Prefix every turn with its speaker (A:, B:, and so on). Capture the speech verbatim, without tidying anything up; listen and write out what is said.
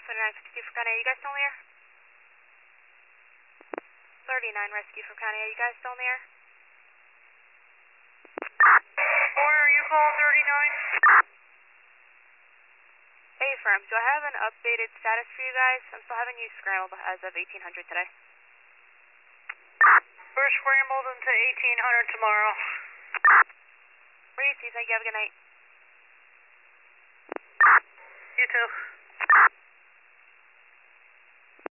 A: thirty-nine fifty-two for County, are you guys still in the air? thirty-nine rescue for County, are you guys still in the air?
B: Where are you calling thirty-nine?
A: Hey firm, do I have an updated status for you guys? I'm still having you scrambled as of eighteen hundred today.
B: We're scrambled into eighteen hundred tomorrow.
A: Reese, thank you, have a good night.
B: You too.